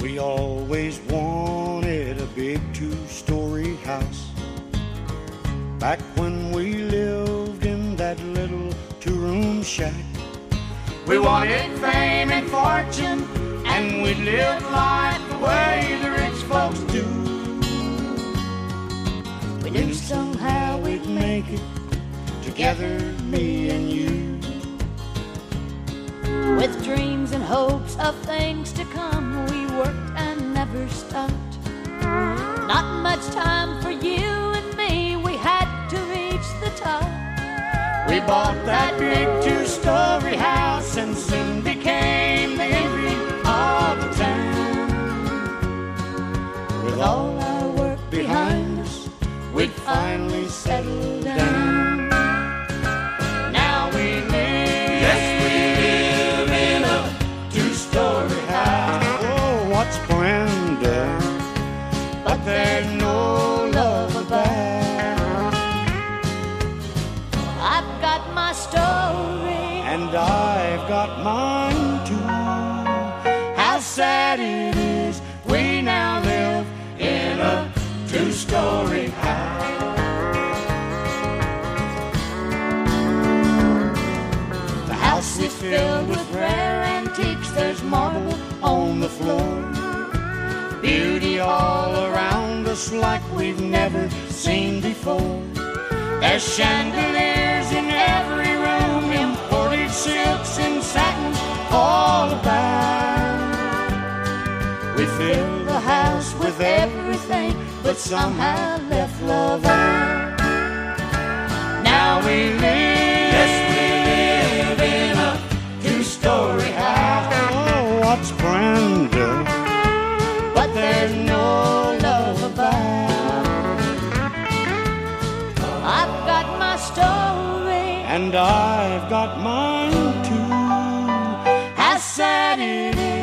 We always wanted a big two-story house. Back when we lived in that little two-room shack. We wanted fame and fortune, and we lived life the way the rich folks do. We knew somehow we'd make it together, me and you. With dreams and hopes of things to come, we worked and never stopped. Not much time for you and me, we had to reach the top. We bought that big two-story house and soon became the envy of the town. With all our work behind us, we'd finally settled down. Now we live, yes, we live in a two-story house. Oh, what's grander, but there's no love about. I've got my story, and I've got mine too. How sad it is we now live in a two-story house. The house is filled with rare antiques. There's marble on the floor, beauty all around us like we've never seen before. There's chandeliers in every room, imported silks and satins all about. We fill the house with everything, but somehow left love out. Now we live, yes, we live in a two-story house. Oh, what's grander, but there's no love about. I've got my story, and I've got mine too. How sad it is